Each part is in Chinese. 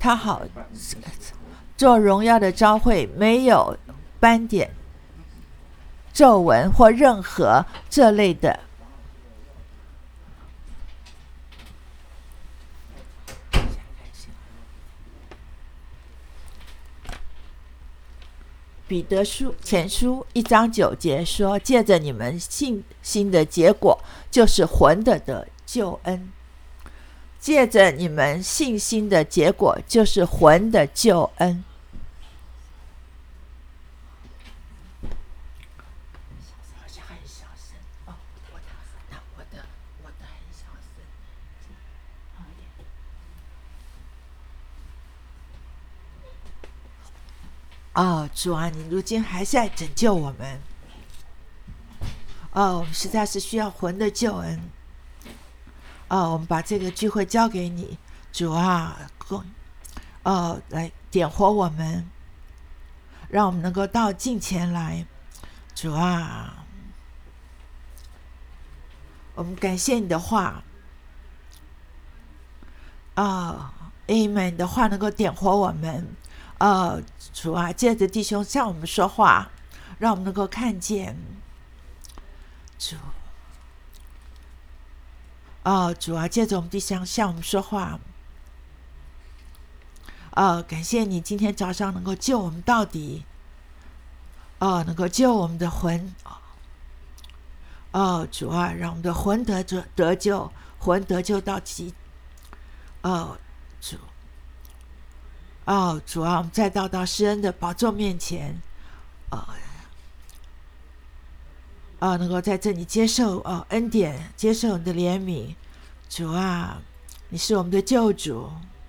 他好做荣耀的召会，没有斑点、皱纹或任何这类的。彼得前书1章9节说，借着你们信心的结果，就是魂的救恩。借着你们信心的结果，就是魂的救恩。主啊，你如今还在拯救我们。我们实在是需要魂的救恩。我们把这个聚会交给你，主啊，来点火我们，让我们能够到近前来。主啊，我们感谢你的话。Amen， 你的话能够点火我们。主啊，借着弟兄向我们说话，让我们能够看见。主，主啊，借着我们弟兄向我们说话。感谢你今天早上能够救我们到底。能够救我们的魂。主啊，让我们的魂得救，魂得救到极。主。主啊，我们再到施恩的宝座面前，能够在这里接受恩典，接受你的怜悯。主啊，你是我们的救主。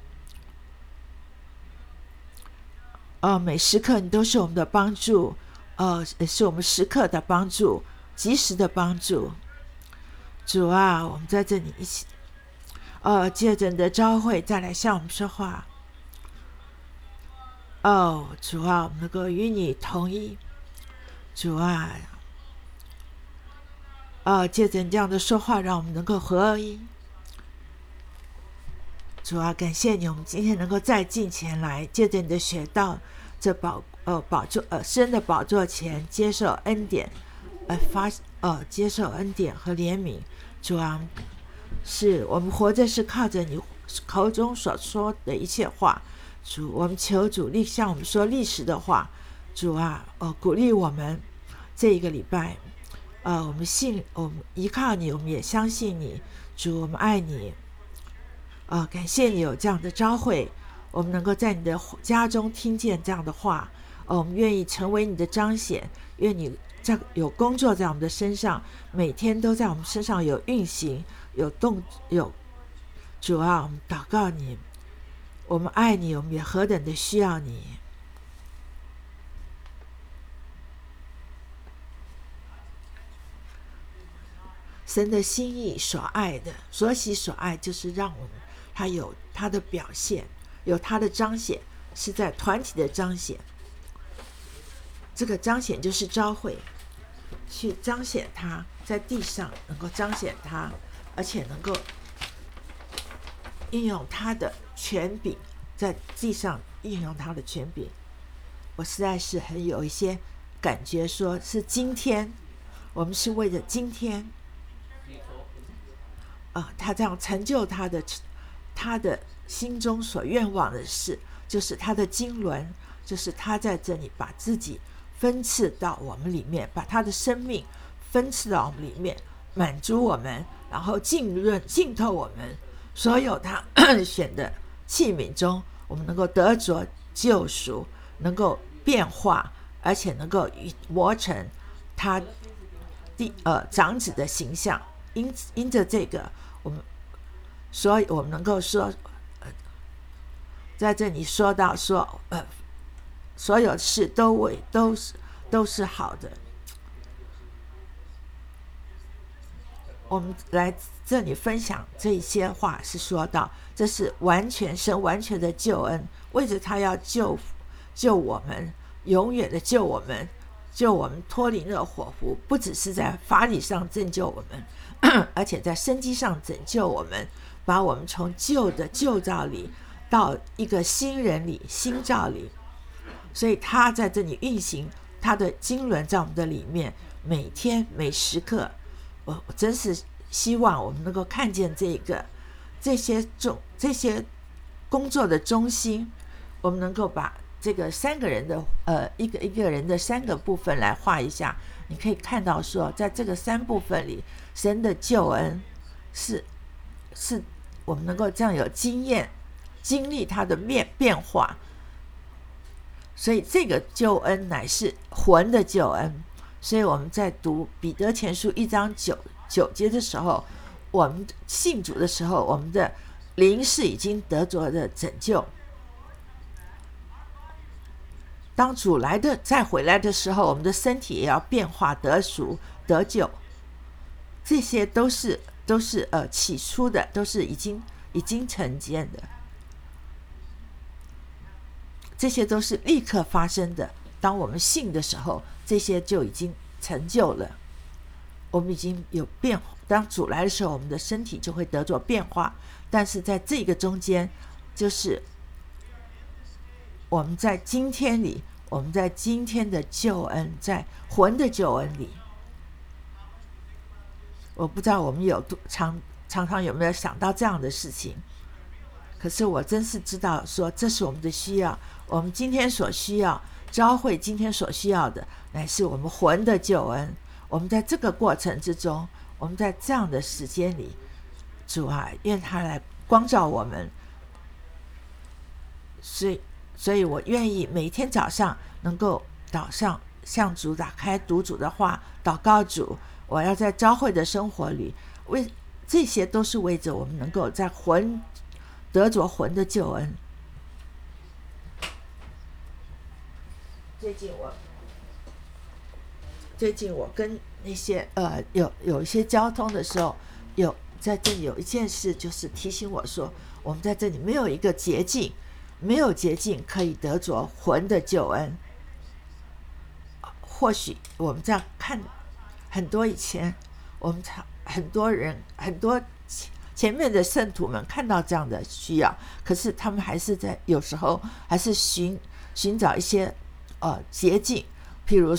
每时刻你都是我们的帮助，是我们时刻的帮助，及时的帮助。主啊，我们在这里一起，借着你的召会再来向我们说话。主啊，我们能够与你同意。主啊，借着你这样的说话，让我们能够合一。主啊，感谢你，我们今天能够再近前来，借着你的血到这施恩的宝座前，接受恩典，接受恩典和怜悯。主啊，是我们活着是靠着你口中所说的一切话。主，我们求主向我们说历史的话。主啊，鼓励我们这一个礼拜，我们依靠你，我们也相信你。主，我们爱你。感谢你有这样的召会，我们能够在你的家中听见这样的话。我们愿意成为你的彰显，愿你有工作在我们的身上，每天都在我们身上有运行，有主啊，我们祷告你，我们爱你，我们也何等的需要你。神的心意所爱的，所喜所爱，就是让我们他有他的表现，有他的彰显，是在团体的彰显。这个彰显就是召会，去彰显他，在地上能够彰显他，而且能够应用他的权柄，在地上应用他的权柄。我实在是很有一些感觉，说是今天，我们是为了今天，他这样成就他的心中所愿望的事，就是他的经纶，就是他在这里把自己分赐到我们里面，把他的生命分赐到我们里面，满足我们，然后浸透我们所有他选的器皿中，我们能够得着救赎，能够变化，而且能够磨成他长子的形象。因着这个，所以我们能够说，在这里说到说，所有事都是好的。我们来这里分享这些话，是说到这是神完全的救恩，为着他要救我们，永远的救我们脱离那火湖，不只是在法理上拯救我们，而且在生机上拯救我们，把我们从旧的旧造里到一个新人里、新造里，所以他在这里运行他的经纶在我们的里面，每天每时刻，我真是希望我们能够看见这些工作的中心，我们能够把这个三个人的一个人的三个部分来画一下。你可以看到说，在这个三部分里，神的救恩是我们能够这样有经历它的变化。所以这个救恩乃是魂的救恩。所以我们在读彼得前书1章9节的时候，我们信主的时候，我们的灵是已经得着的拯救。当主再回来的时候，我们的身体也要变化得赎得救。这些都是起初的，都是已经成见的，这些都是立刻发生的。当我们信的时候，这些就已经成就了。我们已经有变化，当主来的时候，我们的身体就会得着变化。但是在这个中间，就是我们在今天里，我们在今天的救恩，在魂的救恩里，我不知道我们常常有没有想到这样的事情。可是我真是知道说，这是我们的需要，我们今天所需要，教会今天所需要的，乃是我们魂的救恩。我们在这个过程之中，我们在这样的时间里，主啊，愿他来光照我们。所以我愿意每天早上能够早上向主打开读主的话，祷告主，我要在教会的生活里，这些都是为着我们能够在得着魂的救恩。最近我跟那些有一些交通的时候，在这里有一件事，就是提醒我说，我们在这里没有一个捷径，没有捷径可以得着魂的救恩。或许我们在看很多以前，我们很多前面的圣徒们看到这样的需要，可是他们还是有时候还是寻找一些捷径，譬如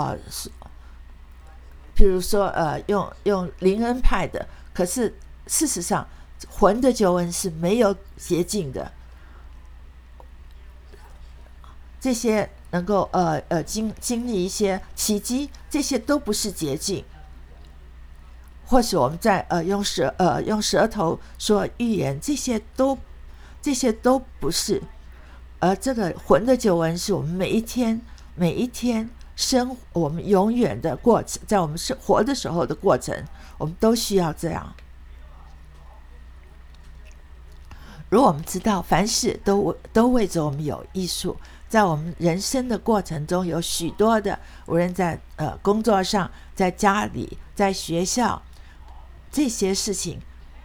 说用灵恩派的，可是事实上魂的救恩是没有捷径的。这些能够经历一些奇迹，这些都不是捷径。或许我们在用舌头说预言，这些都不是。而这个魂的救恩是我们每一天我们永远的过程，在我们活的时候的过程，我们都需要这样。如果我们知道凡事都为着我们有益处，在我们人生的过程中，有许多的，无论在工作上，在家里，在学校，这些事情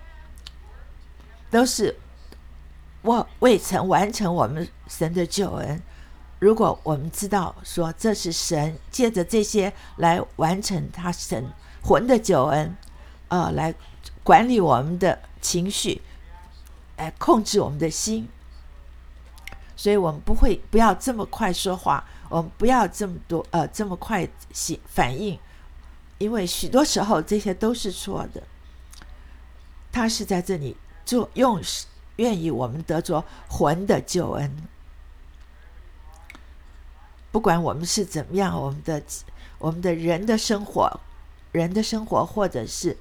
都是未曾完成我们神的救恩。如果我们知道说，这是神借着这些来完成他神魂的救恩，来管理我们的情绪，来控制我们的心。所以我们不要这么快说话，我们不要这么快反应，因为许多时候这些都是错的。他是在这里愿意我们得着魂的救恩。不管我们是怎么样，我们的人的生活，或者是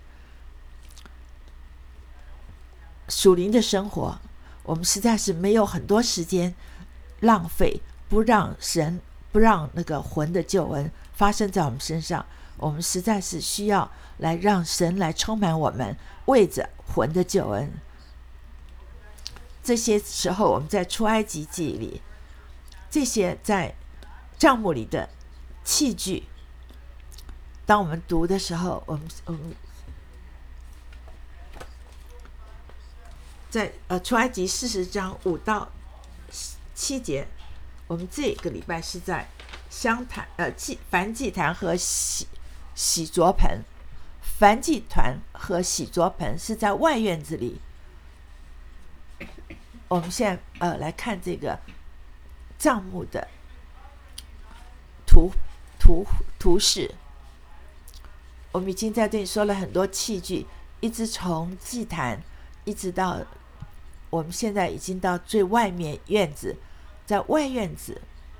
属灵的生活，我们实在是没有很多时间浪费，不让那个魂的救恩发生在我们身上。我们实在是需要来让神来充满我们，为着魂的救恩。这些时候我们在出埃及记里，这些在帐幕里的器具，当我们读的时候，我们在出埃及40章5到7节，我们这个礼拜是在燔祭坛和洗濯盆。燔祭坛和洗濯盆是在外院子里， 我们现在来看这个帐幕的图示。我们已经在这里说了很多器具，一直从祭坛一直到我们现在已经到最外面院子，在外院子，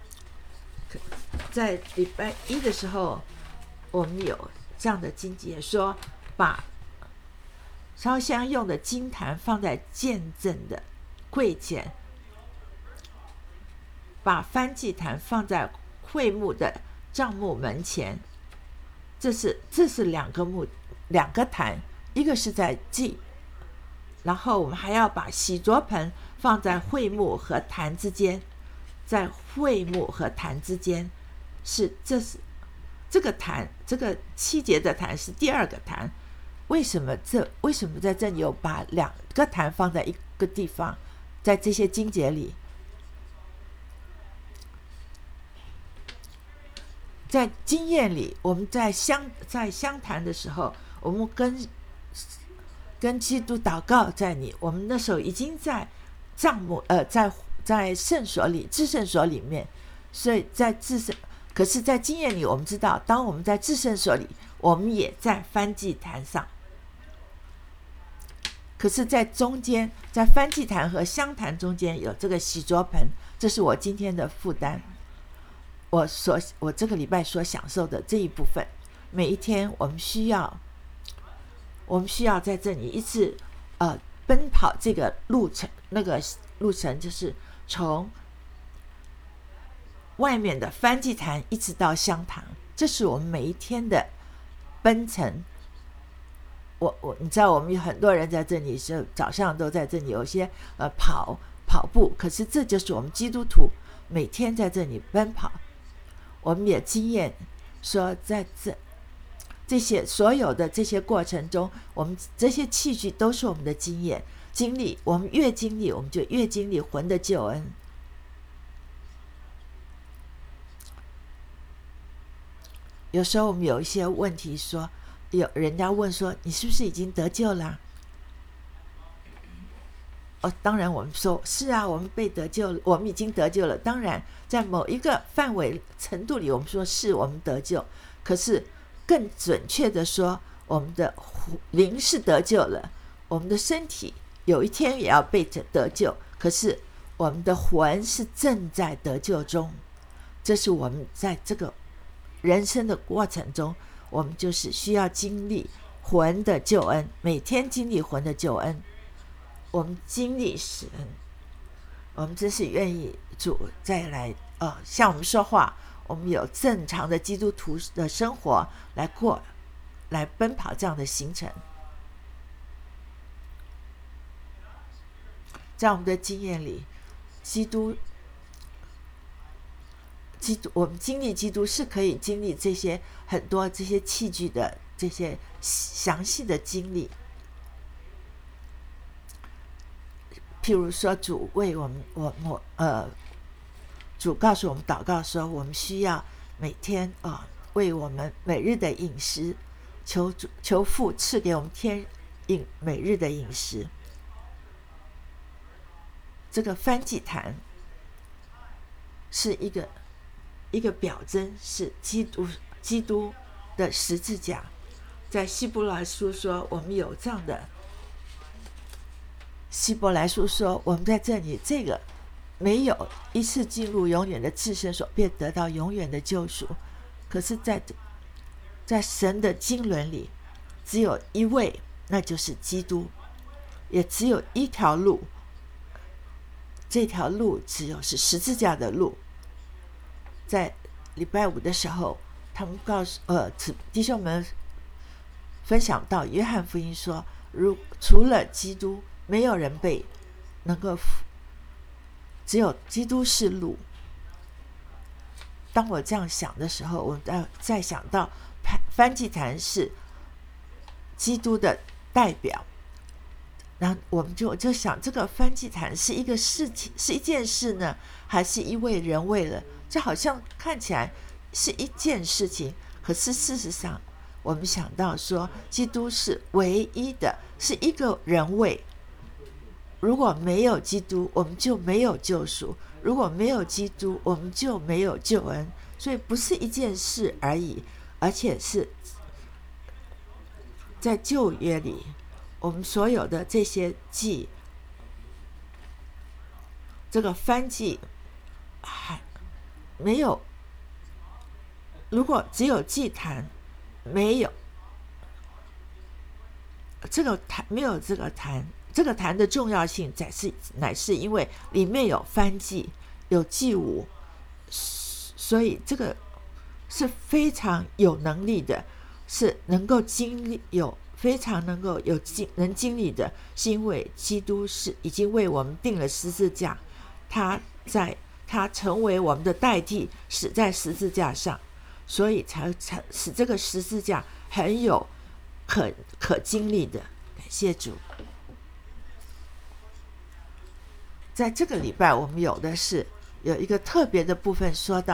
在礼拜一的时候，我们有这样的经节说，把烧香用的金坛放在见证的柜前，把燔祭坛放在会幕的帐幕门前。这是两个坛，一个是在祭，然后我们还要把洗濯盆放在会幕和坛之间，在会幕和坛之间这是这个坛，这个7节的坛是第2个坛。为什么在这里有把2个坛放在一个地方？在这些经节里，在经验里，我们在相谈的时候，我们跟基督祷告，我们那时候已经在帐幕在圣所里，至圣所里面，所以可是在经验里，我们知道，当我们在至圣所里，我们也在燔祭坛上。可是在中间，在燔祭坛和香坛中间有这个洗濯盆，这是我今天的负担。我这个礼拜所享受的这一部分，每一天我们需要在这里一直奔跑这个路程，那个路程就是从外面的燔祭坛一直到香坛，这是我们每一天的奔程。你知道，我们有很多人在这里是早上都在这里，有些跑步，可是这就是我们基督徒每天在这里奔跑。我们也经验说，在这些所有的这些过程中，我们这些器具都是我们的经历，我们越经历，我们就越经历魂的救恩。有时候我们有一些问题说，有人家问说，你是不是已经得救了？当然我们说是啊，我们被得救了，我们已经得救了。当然在某一个范围程度里，我们说是我们得救，可是更准确的说，我们的灵是得救了，我们的身体有一天也要被得救，可是我们的魂是正在得救中。这是我们在这个人生的过程中，我们就是需要经历魂的救恩，每天经历魂的救恩。我们经历神，我们真是愿意主再来向我们说话，我们有正常的基督徒的生活来过，来奔跑这样的行程。在我们的经验里，我们经历基督是可以经历这些很多这些器具的这些详细的经历。譬如说，主为主告诉我们祷告说，我们需要每天为我们每日的饮食，求父赐给我们每日的饮食。这个燔祭坛是一个表征，是基督的十字架。在希伯来书说，我们有这样的。希伯来书说，我们在这里这个没有一次进入永远的至圣所，便得到永远的救赎。可是在神的经纶里，只有一位，那就是基督，也只有一条路，这条路只有是十字架的路。在礼拜5的时候，他们告诉弟兄们分享到约翰福音说，除了基督，没有人能够，只有基督是路。当我这样想的时候，我再想到燔祭坛是基督的代表，然后我们就想，这个燔祭坛是一个事情，是一件事呢，还是一位人为了？这好像看起来是一件事情，可是事实上，我们想到说，基督是唯一的，是一个人为。 如果没有基督，我们就没有救赎；如果没有基督，我们就没有救恩。所以不是一件事而已，而且是在旧约里，我们所有的这些祭，这个燔祭还没有，如果只有祭坛，没有这个坛，没有这个坛，这个坛的重要性乃是因为里面有燔祭，有祭物，所以这个是非常有能力的，是能够经历，非常能够能经历的，是因为基督是已经为我们定了十字架，他成为我们的代替，死在十字架上，所以才使这个十字架很有可经历的。感谢主。在这个礼拜我们有一个特别的部分，说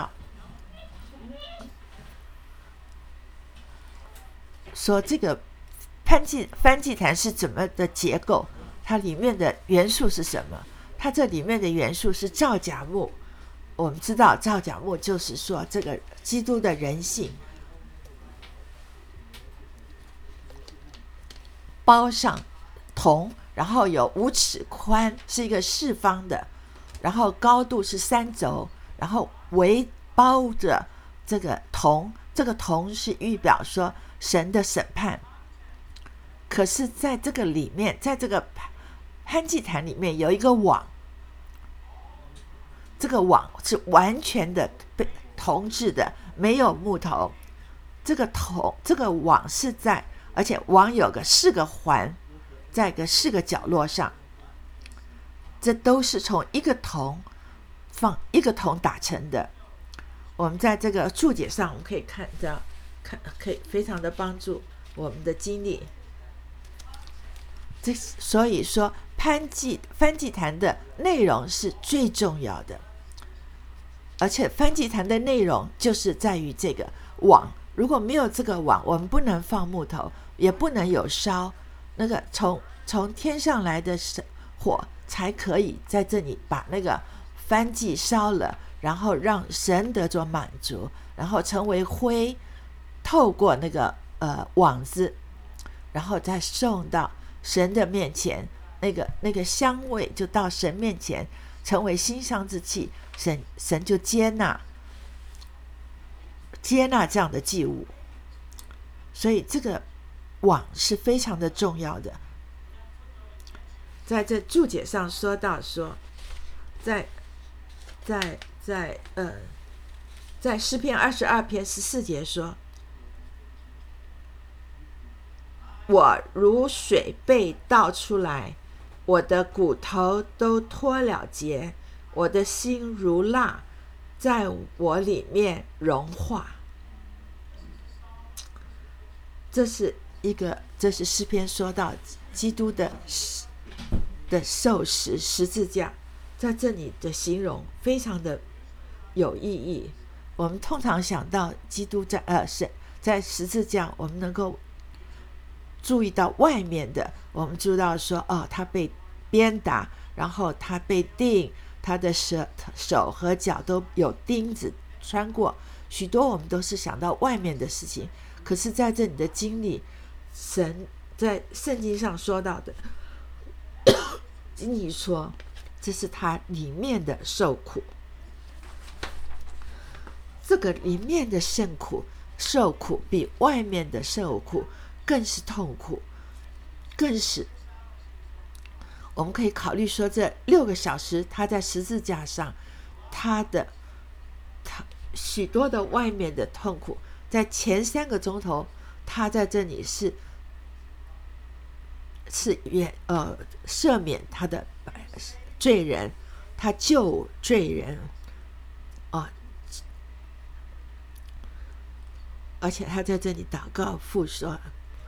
这个燔祭坛是怎么的结构，它里面的元素是什么？它这里面的元素是皂荚木。我们知道皂荚木就是说这个基督的人性，包上铜，然后有5尺宽，是一个四方的，然后高度是3肘，然后围包着这个铜，这个铜是预表说神的审判。可是在这个里面，在这个燔祭坛里面有一个网，这个网是完全的被铜制的，没有木头。这个网是而且网有4个环，在4个角落上，这都是从一个铜打成的。我们在这个注解上我们可以看到，可以非常的帮助我们的经历。所以说燔祭坛的内容是最重要的，而且燔祭坛的内容就是在于这个网。如果没有这个网，我们不能放木头，也不能有烧那个从天上来的火，才可以在这里把那个燔祭烧了，然后让神得着满足，然后成为灰，透过那个网子，然后再送到神的面前，那个香味就到神面前，成为馨香之气，神就接纳这样的祭物。所以这个网是非常的重要的。在这注解上说到说，在诗篇22篇14节说，我如水被倒出来，我的骨头都脱了节，我的心如蜡，在我里面融化。这是诗篇说到基督的受死十字架，在这里的形容非常的有意义。我们通常想到基督在十字架，我们能够注意到外面的，我们知道说他被鞭打，然后他被钉，他的手和脚都有钉子穿过，许多我们都是想到外面的事情。可是在这里的经历，神在圣经上说到的经历说，这是他里面的受苦，这个里面的受苦比外面的受苦更是痛苦，更是我们可以考虑说，这6个小时他在十字架上，他许多的外面的痛苦，在前3个钟头他在这里是赦免他的罪人，他救罪人而且他在这里祷告父说，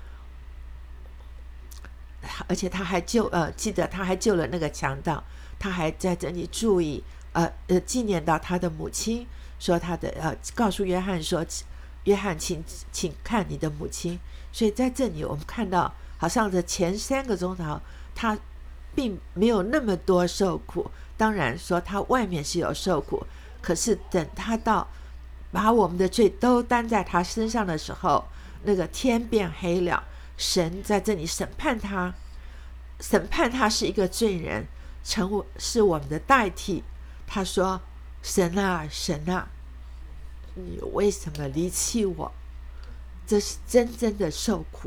而且他还记得他还救了那个强盗，他还在这里注意纪念到他的母亲，说他的告诉约翰说，约翰请看你的母亲。所以在这里我们看到，好像这前3个钟头他并没有那么多受苦。当然说他外面是有受苦，可是等他到把我们的罪都担在他身上的时候，那个天变黑了，神在这里审判他，是一个罪人，是我们的代替。他说：神啊，神啊，你为什么离弃我？这是真正的受苦。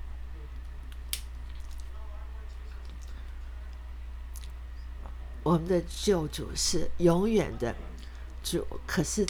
我们的救主是永远的主，可是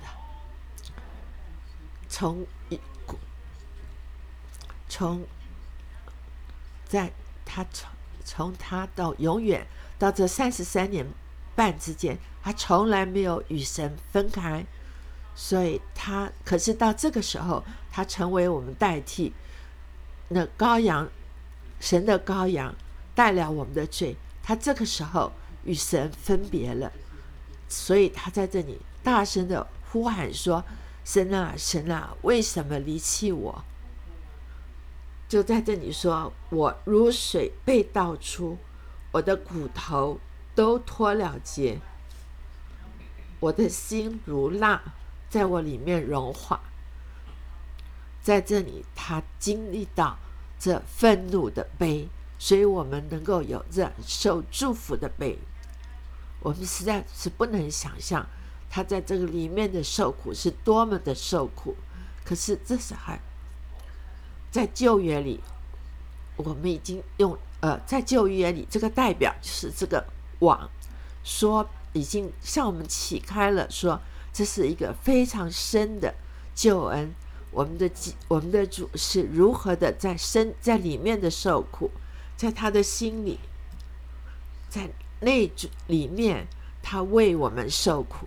从他到永远到这33年半之间，他从来没有与神分开，所以可是到这个时候，他成为我们代替，那羔羊，神的羔羊代了我们的罪，他这个时候与神分别了，所以他在这里大声的呼喊说：神啊，神啊，为什么离弃我？就在这里说：我如水被倒出，我的骨头都脱了节，我的心如蜡在我里面融化。在这里他经历到这愤怒的悲，所以我们能够有这受祝福的悲。我们实在是不能想象他在这个里面的受苦是多么的受苦。可是这是在旧约里，我们已经用在旧约里，这个代表就是这个网，说已经向我们启开了，说这是一个非常深的救恩。我们的主是如何的在里面的受苦，在他的心里，在内里面，他为我们受苦。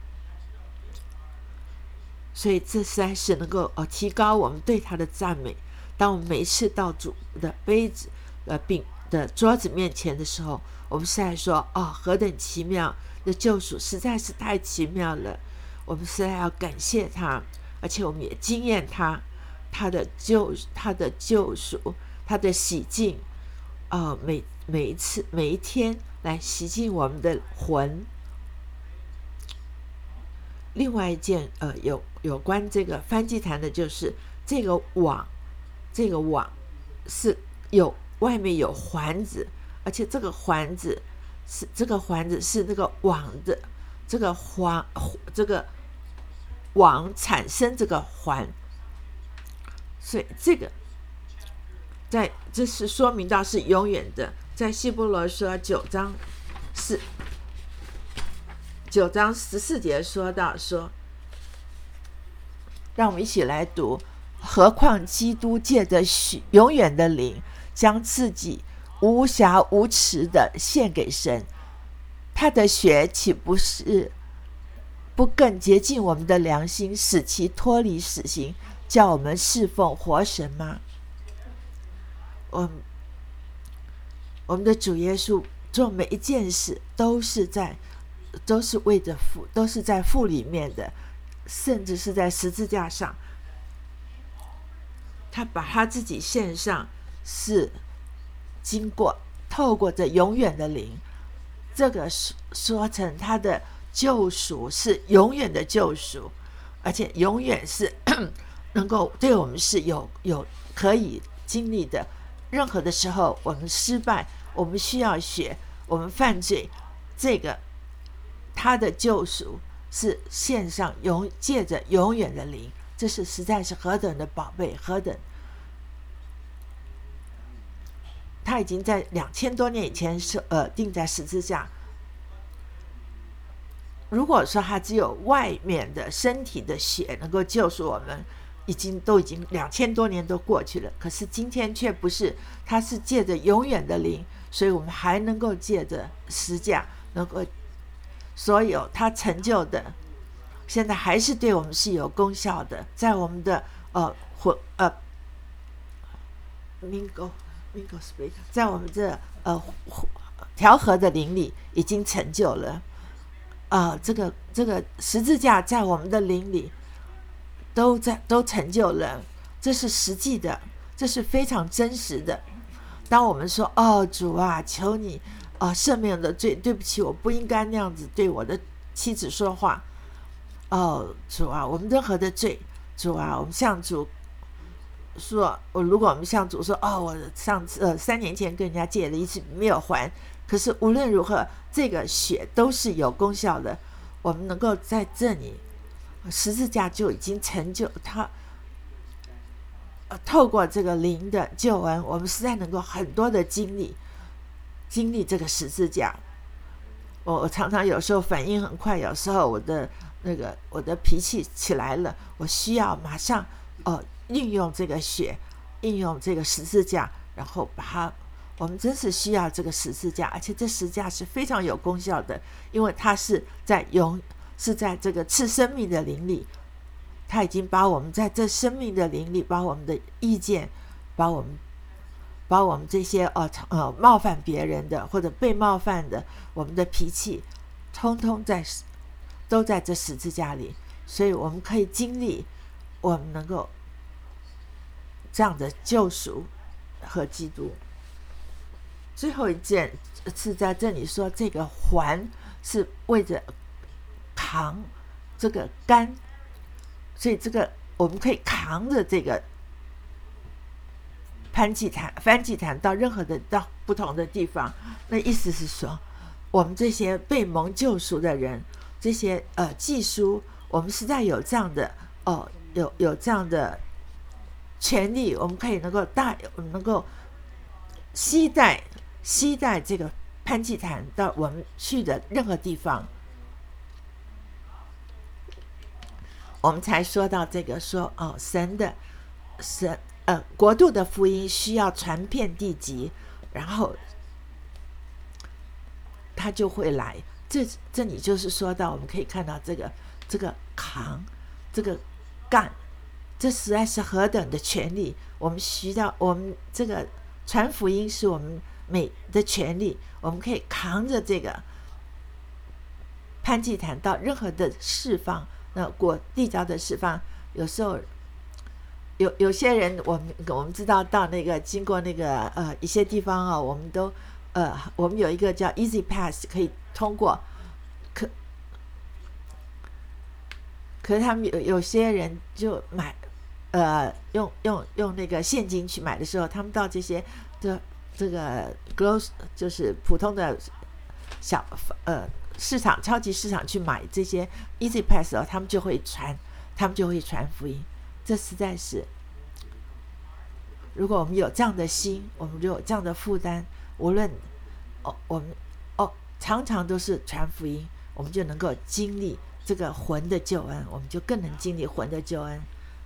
所以这实在是能够提高我们对他的赞美。当我们每一次到主的杯子饼的桌子面前的时候，我们实在说何等奇妙的救赎，实在是太奇妙了。我们实在要感谢他，而且我们也经验他的救赎，他的洗净，每一天来洗净我们的魂。另外一件有关这个燔祭坛的，就是这个网是外面有环子，而且这个环子是那个网的这个网产生这个环，所以这是说明到是永远的。在希伯来书9章14节说到说，让我们一起来读：何况基督借着永远的灵，将自己无瑕无疵的献给神，他的血岂不更洁净我们的良心，使其脱离死刑，叫我们侍奉活神吗？我们的主耶稣做每一件事都是为着父，都是在父里面的，甚至是在十字架上，他把他自己献上，是透过这永远的灵，这个说成他的救赎是永远的救赎，而且永远是能够对我们是有可以经历的。任何的时候我们失败，我们需要学，我们犯罪，这个他的救赎是献上借着永远的灵，这是实在是何等的宝贝，何等他已经在2000多年以前钉在十字架。如果说他只有外面的身体的血能够救赎我们，都已经2000多年都过去了，可是今天却不是，他是借着永远的灵，所以我们还能够借着十架，能够所有他成就的，现在还是对我们是有功效的，在我们的在我们这调和的灵里已经成就了。这个十字架在我们的灵里都成就了，这是实际的，这是非常真实的。 当我们说哦主啊，求你赦免我的罪，对不起，我不应该那样子对我的妻子说话。哦主啊，我们任何的罪，主啊，我们向主说，如果我们向主说，我上次3年前跟人家借了一次没有还，可是无论如何，这个血都是有功效的。我们能够在这里，十字架就已经成就它。透过这个灵的救恩，我们实在能够很多的经历这个十字架。我常常有时候反应很快，有时候我的脾气起来了，我需要马上运用这个血，运用这个十字架，然后把它，我们真是需要这个十字架，而且这十字架是非常有功效的，因为它是在这个赐生命的灵里，他已经把我们在这生命的灵里，把我们的意见，把我们这些冒犯别人的或者被冒犯的，我们的脾气，通通都在这十字架里，所以我们可以经历，我们能够这样的救赎和基督。最后一件是在这里说，这个环是为着扛这个杆，所以这个我们可以扛着这个翻祭坛到任何到不同的地方。那意思是说，我们这些被蒙救赎的人，这些祭司，我们实在有这样的有这样的权利，我们可以能够携带这个翻祭坛到我们去的任何地方。我们才说到这个说国度的福音需要传遍地极，然后他就会来。这里就是说到，我们可以看到这个扛，这个干，这实在是何等的权利。我们这个传福音是我们每的权利，我们可以扛着这个翻祭坛到任何的释放，那地教的释放。有时候有些人，我们知道到那个经过那个一些地方我们有一个叫 Easy Pass 可以通过，可是他们有些人就买用那个现金去买的时候，他们到这些这个 gross 就是普通的小市场、超级市场去买这些 Easy Pass 他们就会传福音。这实在是，如果我们有这样的心，我们就有这样的负担，无论我们常常都是传福音，我们就能够经历这个魂的救恩，我们就更能经历魂的救恩。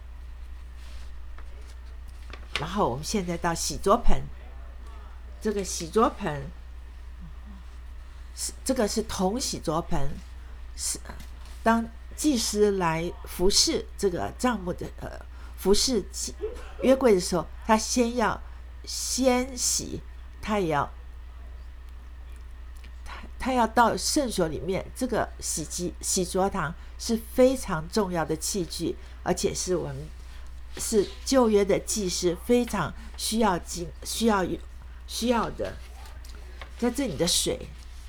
然后我们现在到洗濯盆，这个洗濯盆这个是铜洗濯盆，是当祭司来服侍这个帐幕的服侍约柜的时候，他先洗，他要到圣所里面。这个洗濯堂是非常重要的器具，而且是我们是旧约的祭司非常需要的。在这里的水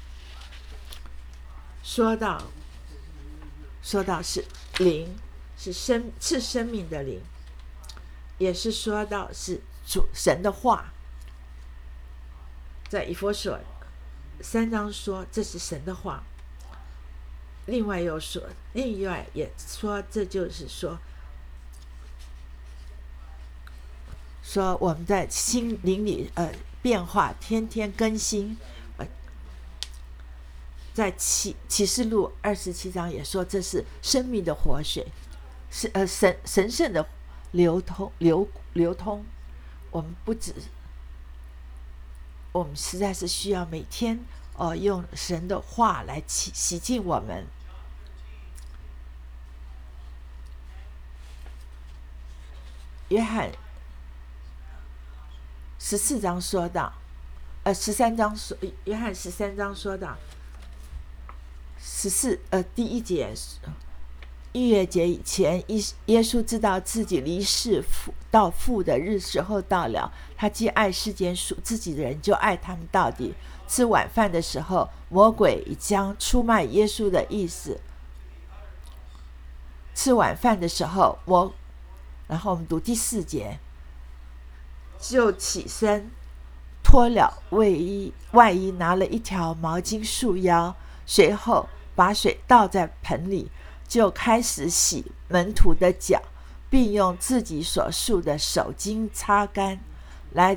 说到是灵，是赐生命的灵，也是说到是主神的话。在以弗所3章说这是神的话，另外也说这就是说我们在心灵里变化，天天更新。在启示录27章也说这是生命的活水，是神圣的流通。我们实在是需要每天用神的话来洗净我们。约翰14章说到13章说，约翰13章说到第1节， 逾越节以前，耶稣知道自己离世到父的时候到了，他既爱世间属自己的人，就爱他们到底。吃晚饭的时候，魔鬼已将出卖耶稣的意思。吃晚饭的时候，然后我们读第4节，就起身脱了外衣，拿了一条毛巾束腰，随后把水倒在盆里，就开始洗门徒的脚，并用自己所束的手巾擦干。来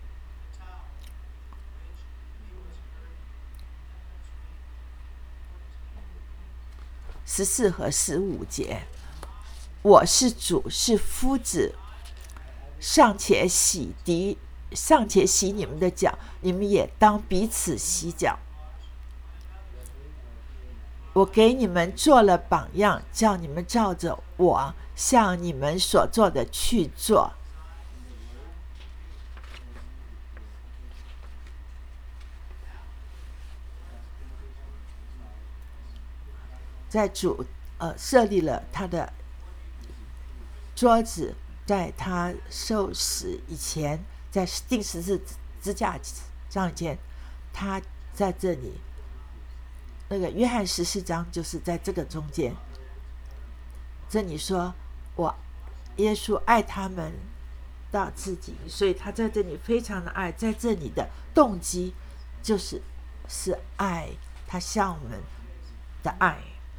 14和15节，我是主，是夫子，尚且洗你们的脚，你们也当彼此洗脚。我给你们做了榜样，叫你们照着我向你们所做的去做。在主设立了他的桌子，在他受死以前，在钉十字架上以前，他在这里。那个约翰14章就是在这个中间。这里说耶稣爱他们到自己，所以他在这里非常的爱，在这里的动机是爱，他向我们的爱。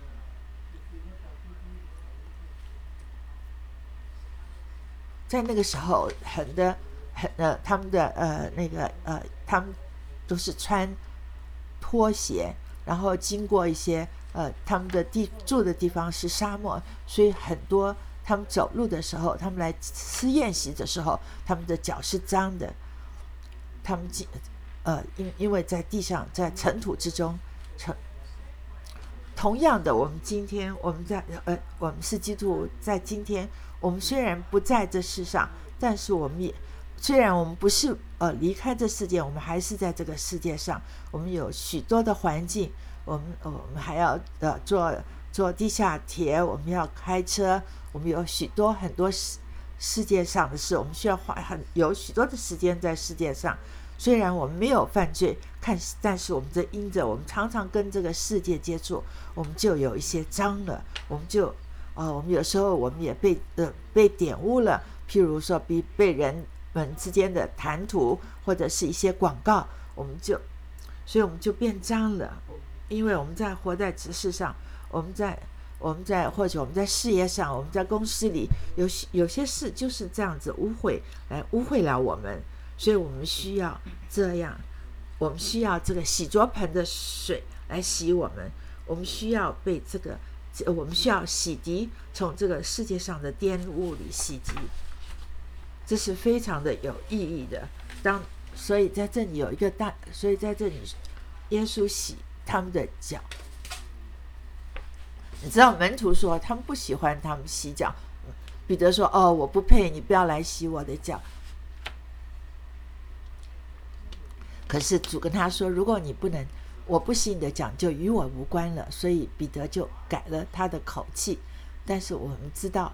在那个时候，他们的他们都是穿拖鞋，然后经过一些他们的住的地方是沙漠，所以很多他们走路的时候，他们来吃宴席的时候，他们的脚是脏的。他们因为在地上，在尘土之中。同样的，我们今天我们是基督徒，在今天我们虽然不在这世上，但是虽然我们不是离开这世界，我们还是在这个世界上。我们有许多的环境，我们还要坐地下铁，我们要开车，我们有很多世界上的事，我们需要有许多的时间在世界上。虽然我们没有犯罪，但是我们因着我们常常跟这个世界接触，我们就有一些脏了。我们有时候我们也被玷污了，譬如说被人们之间的谈吐，或者是一些广告，所以我们就变脏了。因为我们活在这世上，或者我们在事业上，我们在公司里有些事就是这样子污秽了我们。所以我们需要这样，我们需要这个洗濯盆的水来洗我们，我们需要我们需要洗涤，从这个世界上的玷污里洗涤，这是非常的有意义的。所以在这里所以在这里耶稣洗他们的脚。你知道门徒说他们不喜欢他们洗脚，彼得说我不配，你不要来洗我的脚。可是主跟他说，如果你不能，我不洗你的脚，就与我无关了。所以彼得就改了他的口气。但是我们知道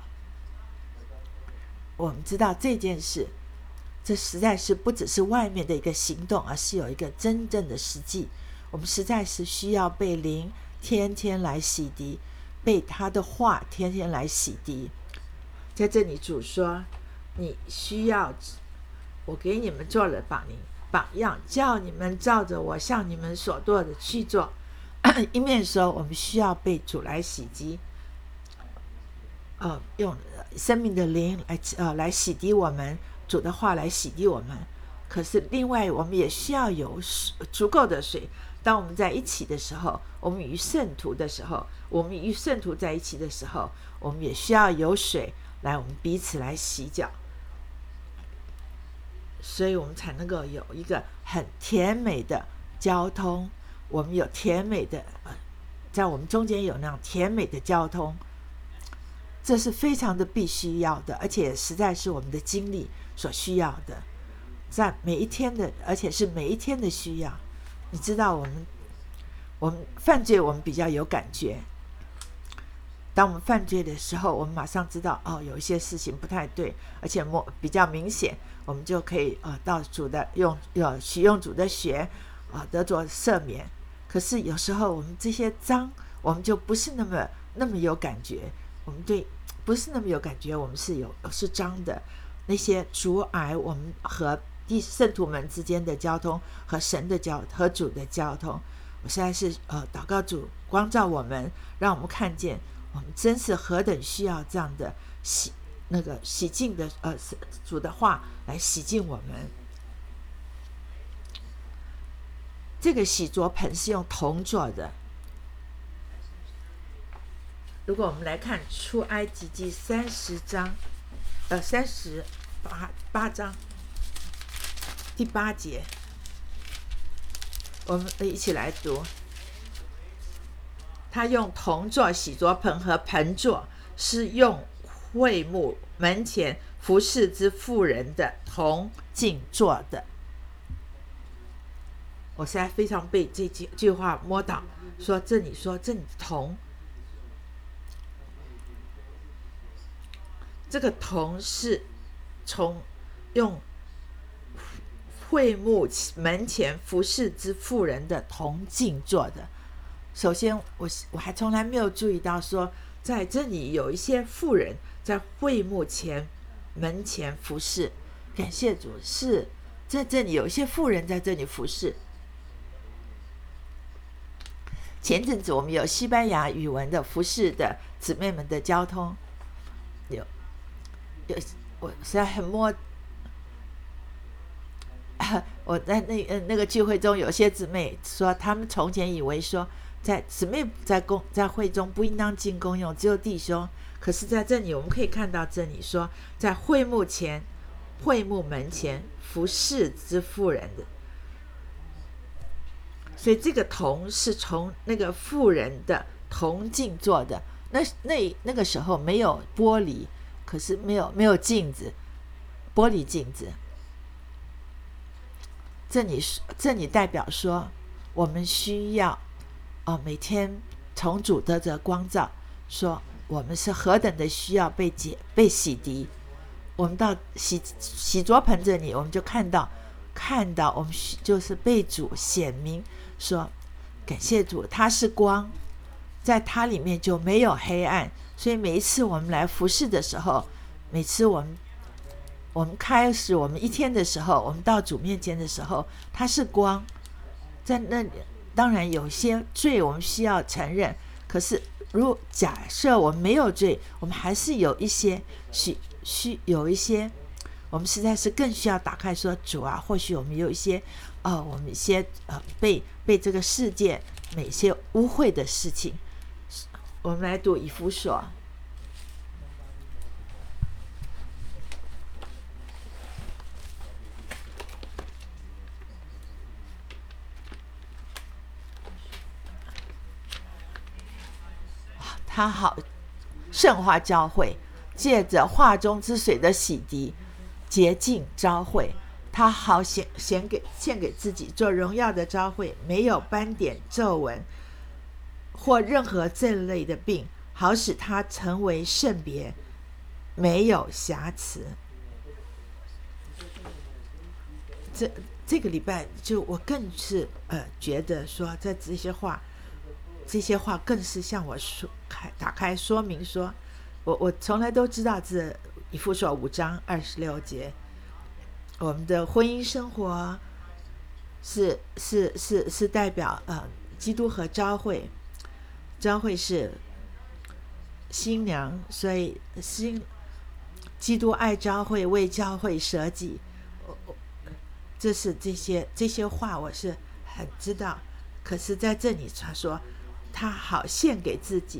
这件事，这实在是不只是外面的一个行动，而是有一个真正的实际。我们实在是需要被灵天天来洗涤，被他的话天天来洗涤。在这里主说，你需要我给你们做了榜样，叫你们照着我向你们所做的去做。一面说我们需要被主来洗涤，用生命的灵来洗涤我们，主的话来洗涤我们。可是另外我们也需要有足够的水。当我们在一起的时候，我们与圣徒在一起的时候，我们也需要有水来我们彼此来洗脚，所以我们才能够有一个很甜美的交通。我们有甜美的在我们中间有那样甜美的交通，这是非常的必须要的，而且实在是我们的经历所需要的，在每一天的，而且是每一天的需要。你知道我们犯罪我们比较有感觉， 当我们犯罪的时候，我们马上知道有一些事情不太对，而且比较明显，我们就可以到主的许用主的血得着赦免。可是有时候我们这些脏，我们就不是那么有感觉，我们不是那么有感觉，我们是脏的，那些阻碍我们和圣徒们之间的交通，和和主的交通。我现在是祷告主光照我们，让我们看见我们真是何等需要这样的洗净的主的话来洗净我们。这个洗濯盆是用铜做的。如果我们来看出埃及记38章第8节，我们一起来读。他用铜做洗濯盆和盆座，是用会幕门前服侍之妇人的铜镜做的。我现在非常被这句话摸到，说这里铜，这个铜是从用会幕门前服侍之妇人的铜镜做的。首先我还从来没有注意到说，在这里有一些妇人在会幕门前服侍。感谢主，是在这里有一些妇人在这里服侍。前阵子我们有西班牙语文的服侍的姊妹们的交通，我实在很我在那个聚会中，有些姊妹说，他们从前以为说，姊妹在会中不应当进公用，只有弟兄。可是在这里我们可以看到，这里说在会幕门前服侍之妇人的。所以这个铜是从那个妇人的铜镜做的。那个时候没有玻璃，可是没有镜子，玻璃镜子。这里代表说，我们需要每天从主得着光照，说我们是何等的需要被洗涤。我们到洗濯盆这里，我们就看到我们就是被主显明说，感谢主，他是光，在他里面就没有黑暗。所以每一次我们来服侍的时候，每次我们开始我们一天的时候，我们到主面前的时候，他是光。在那里当然有些罪我们需要承认，可是假设我们没有罪，我们还是有一些有一些我们实在是更需要打开说，主啊，或许我们有一些我们一些被这个世界每些污秽的事情。我们来读以弗所。他好圣化教会，借着化中之水的洗涤洁净召会，他好献给自己做荣耀的召会，没有斑点皱纹或任何这类的病，好使他成为圣别，没有瑕疵。这个礼拜就我更是觉得说，在这些话更是向我打开说明说，我从来都知道这以弗所5章26节，我们的婚姻生活是代表基督和召会是新娘，所以基督爱召会，为召会舍己。这是这些话我是很知道，可是在这里他说他好献给自己，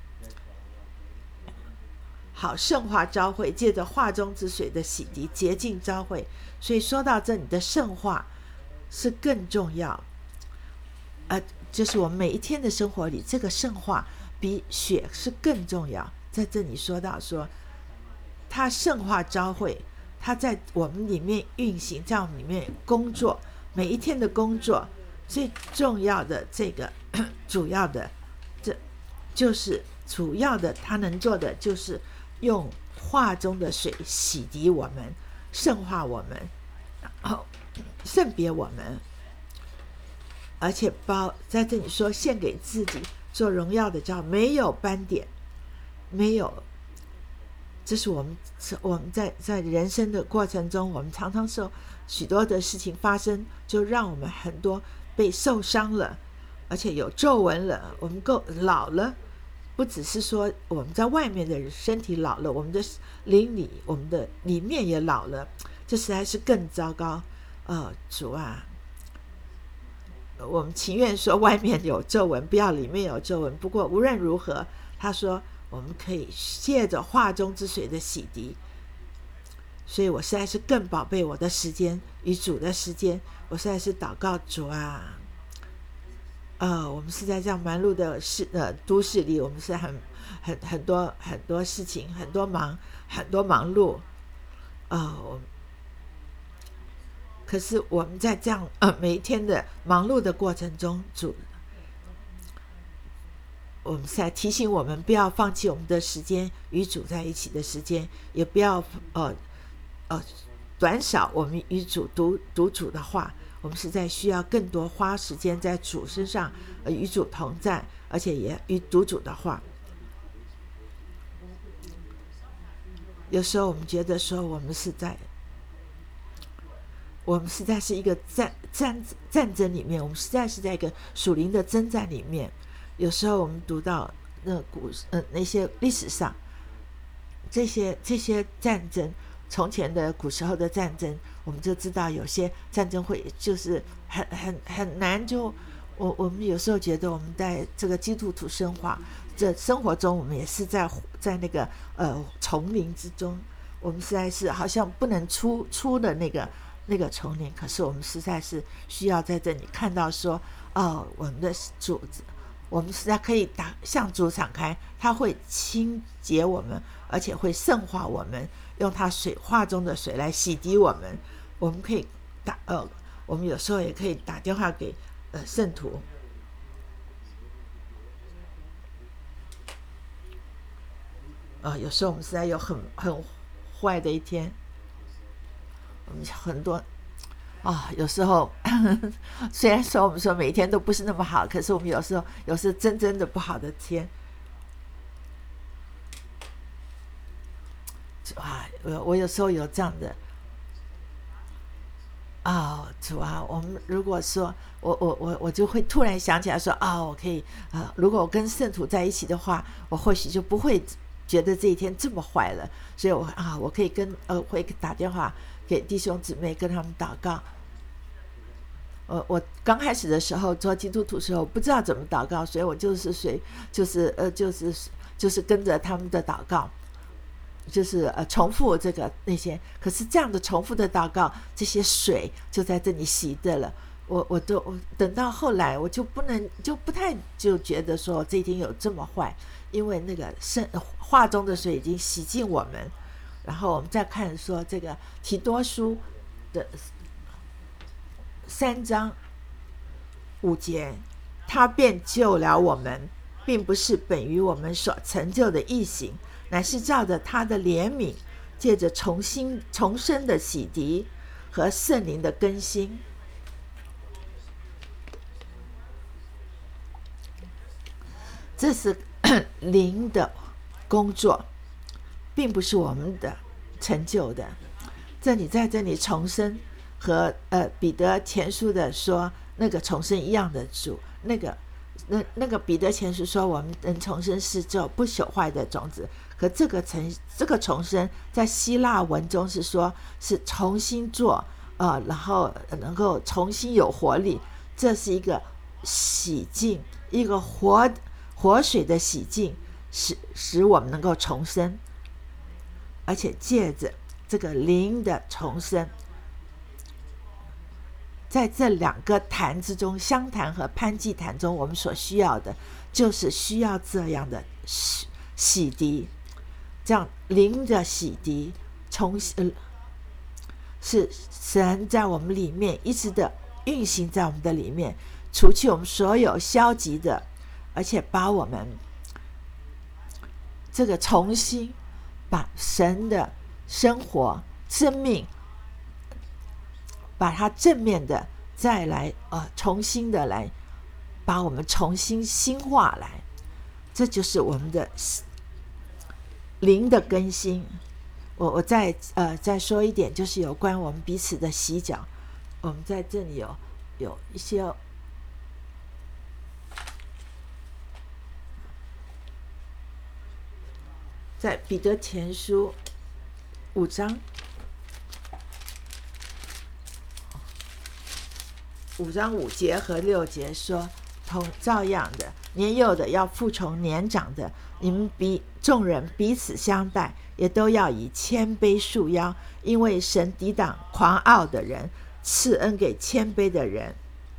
好圣化召会，借着化中之水的洗涤洁净召会。所以说到这里的圣化是更重要，就是我们每一天的生活里，这个圣化比血是更重要。在这里说到说，他圣化召会，他在我们里面运行，在我们里面工作，每一天的工作最重要的这个主要的，这就是主要的他能做的就是用话中的水洗涤我们，圣化我们，然后圣别我们，而且在这里说献给自己做荣耀的召，没有斑点，没有。这是我们在人生的过程中，我们常常受许多的事情发生，就让我们很多被受伤了，而且有皱纹了，我们够老了。不只是说我们在外面的身体老了，我们的灵里，我们的里面也老了，这实在是更糟糕。主啊，我们情愿说外面有皱纹，不要里面有皱纹。不过无论如何，他说我们可以借着话中之水的洗涤。所以我实在是更宝贝我的时间与主的时间。我实在是祷告主啊，我们是在这样忙碌的都市里，我们是很多事情，很多忙碌，可是我们在这样每一天的忙碌的过程中，主，我们是在提醒我们不要放弃我们的时间与主在一起的时间，也不要短少我们与主读主的话。我们是在需要更多花时间在主身上，与主同在，而且也与读主的话。有时候我们觉得说我们实在是一个战争里面，我们实在是在一个属灵的征战里面。有时候我们读到那些历史上这些战争，从前的古时候的战争，我们就知道有些战争会就是很难。就我们有时候觉得我们在这个基督徒生活中，我们也是在那个丛林之中，我们实在是好像不能出的那个丛林。可是我们实在是需要在这里看到说，我们的主，我们实在可以向主敞开，他会清洁我们，而且会圣化我们，用他话中的水来洗涤我们。我们可以我们有时候也可以打电话给圣徒，有时候我们实在有很坏的一天，我们很多有时候虽然说我们说每一天都不是那么好，可是我们有时候真的不好的天。我有时候有这样的主啊，我们如果说我就会突然想起来说，我可以如果我跟圣徒在一起的话，我或许就不会觉得这一天这么坏了。所以我可以会打电话给弟兄姊妹，跟他们祷告。我刚开始的时候做基督徒的时候不知道怎么祷告，所以我就是跟着他们的祷告，就是重复那些。可是这样的重复的祷告，这些水就在这里洗的了。我等到后来，我就不太就觉得说这一天有这么坏，因为那个话中的水已经洗净我们。然后我们再看说这个提多书的3章5节，他便救了我们，并不是本于我们所成就的义行，乃是照着他的怜悯，借着重生的洗涤和圣灵的更新。这是灵的工作，并不是我们的成就的。在这里重生和彼得前书的说那个重生一样的主，那个彼得前书说我们能重生是这不朽坏的种子，可这个重生在希腊文中是说是重新做然后能够重新有活力。这是一个洗净，一个活水的洗净，使我们能够重生，而且借着这个灵的重生，在这2个坛之中，香坛和潘祭坛中，我们所需要的就是需要这样的洗涤，这样灵的洗涤是神在我们里面一直的运行在我们的里面，除去我们所有消极的，而且把我们这个重新把神的生活生命，把它正面的再来重新的来把我们重新兴化来，这就是我们的灵的更新。我再说一点，就是有关我们彼此的洗脚。我们在这里有一些在彼得前书5章5节和6节说，照样的，年幼的要服从年长的，你们众人彼此相待，也都要以谦卑束腰，因为神抵挡狂傲的人，赐恩给谦卑的人。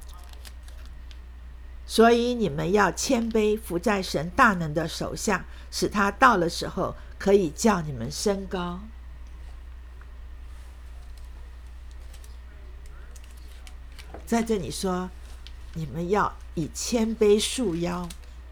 所以你们要谦卑，伏在神大能的手下，使他到了时候可以叫你们升高。在这里说，你们要以谦卑束腰。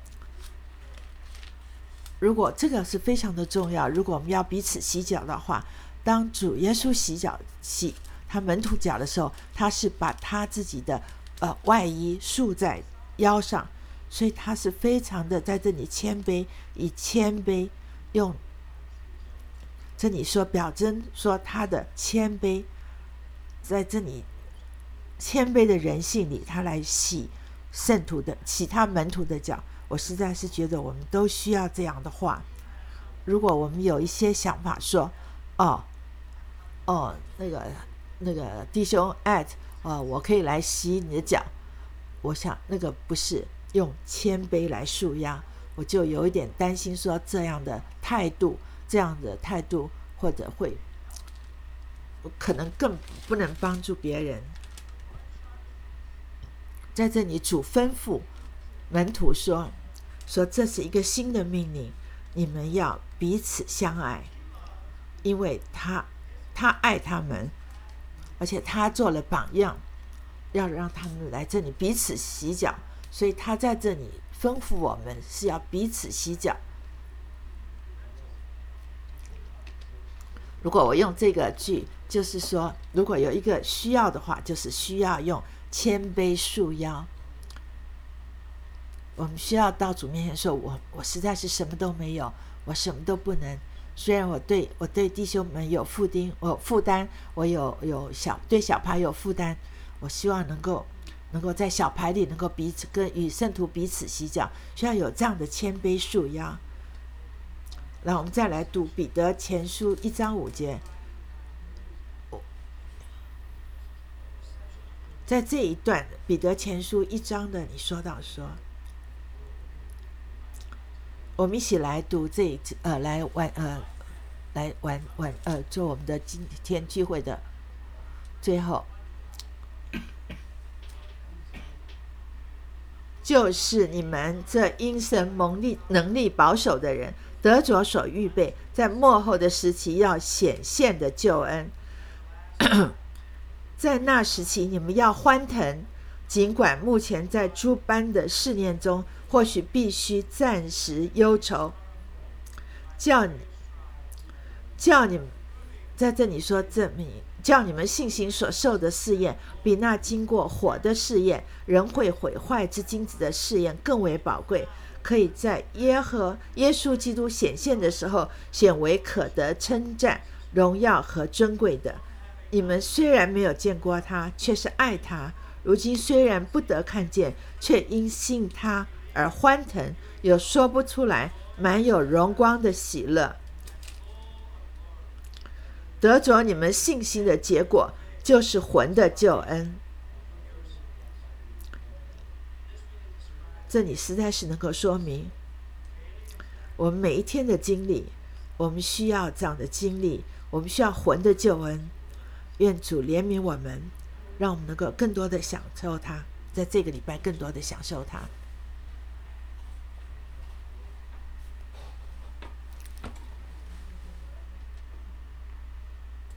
如果这个是非常的重要，如果我们要彼此洗脚的话，当主耶稣洗他门徒脚的时候，他是把他自己的外衣束在腰上，所以他是非常的在这里谦卑，以谦卑用这里说表征说他的谦卑，在这里谦卑的人性里，他来洗他门徒的脚。我实在是觉得我们都需要这样的话。如果我们有一些想法说那个弟兄我可以来洗你的脚，我想那个不是用谦卑来束腰，我就有一点担心说这样的态度或者会可能更不能帮助别人。在这里主吩咐门徒说这是一个新的命令，你们要彼此相爱，因为他爱他们，而且他做了榜样，要让他们来这里彼此洗脚，所以他在这里吩咐我们是要彼此洗脚。如果我用这个句，就是说如果有一个需要的话，就是需要用谦卑束腰。我们需要到主面前说，我实在是什么都没有，我什么都不能。虽然我对弟兄们有负担，我对小牌有负担，我希望能够在小牌里能够与圣徒彼此洗脚，需要有这样的谦卑束腰。然后我们再来读彼得前书1章5节，在这一段彼得前书1章的你说到说，我们一起来读做我们的今天聚会的最后，就是你们这因神能力保守的人，得着所预备在末后的时期要显现的救恩。在那时期你们要欢腾，尽管目前在诸般的试炼中，或许必须暂时忧愁，叫你们在这里说证明，叫你们信心所受的试验，比那经过火的试验，人会毁坏之金子的试验更为宝贵，可以在耶稣基督显现的时候，显为可得称赞、荣耀和尊贵的。你们虽然没有见过他，却是爱他；如今虽然不得看见，却因信他而欢腾，有说不出来满有荣光的喜乐。得着你们信心的结果，就是魂的救恩。这里实在是能够说明我们每一天的经历，我们需要这样的经历，我们需要魂的救恩。愿主怜悯我们，让我们能够更多的享受它，在这个礼拜更多的享受它。